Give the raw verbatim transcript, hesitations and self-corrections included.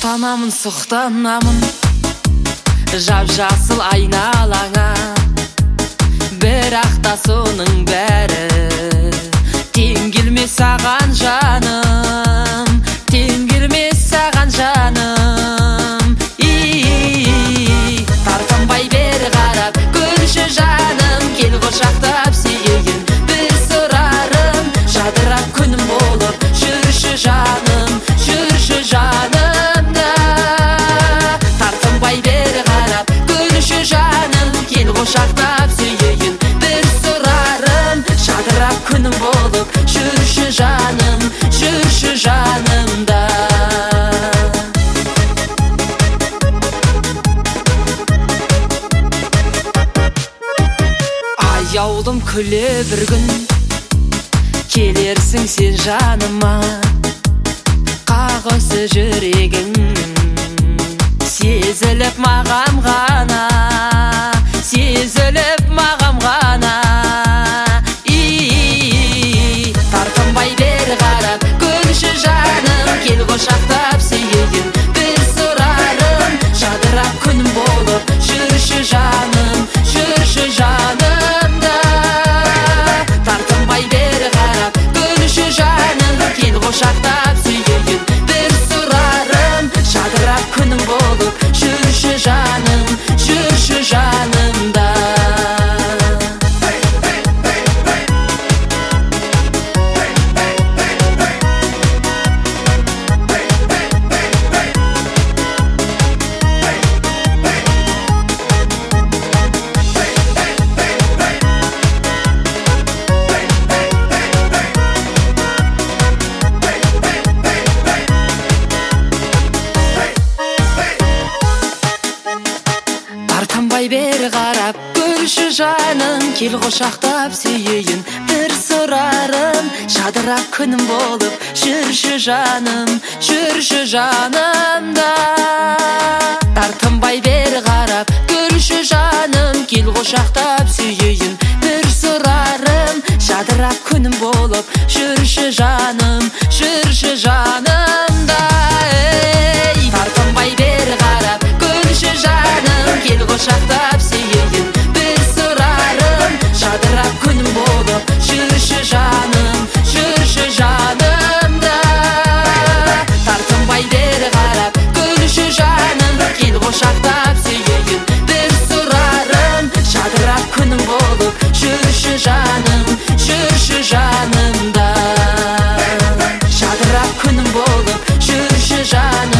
Суықтанамын, сұқтанамын жап-жасыл айналаңа, бірақ та соның бәрі тең келмес саған жаным, тең келмес саған жаным. И тартынбай бері қарап көрші жаным, кел құшақтап сүйейін, бір сұрарым жадырап күнім болып жүрші жаным, жүрші жанымда. Тартынбай бері қарап көрші жаным, кел құшақтап сүйейін, бір сұрарым жадырап күнім болып жүрші жаным, жүрші жанымда. Аяулым күле бір күн келерсің сен жаныма, қағысы жүрегің сезіліп мағам ғана, сезіліп мағам ғана. И тартынбай бері қарап көрші жаным, кел құшақтап сүйейін, бір сұрарым жадырап күнім болып жүрші жаным, жүрші жанымда. Тартынбай бері қарап көрші жаным, кел құшақтап сүйейін, бір сұрарым жадырап күнім болып жүрші жаным, жүрші жанымда. Тартынбай бері қарап көрші жаным, кел құшақтап сүйейін, бір сұрарым жадырап күнім болып жүрші жаным, жүрші жанымда. Тартынбай бері қарап көрші жаным, кел құшақтап сүйейін, бір сұрарым жадырап күнім болып жүрші жаным, жүрші жанымда. Ей, тартынбай бері қарап көрші жаным, кел құшақтап сүйейін, бір сұрарым жадырап күнім болып жүрші жаным, жүрші жанымда. Тартынбай бері қарап көрші жаным, кел құшақтап сүйейін, бір сұрарым жадырап күнім болып жүрші жаным, жүрші жанымда. Жадырап күнім болып жүрші жаным.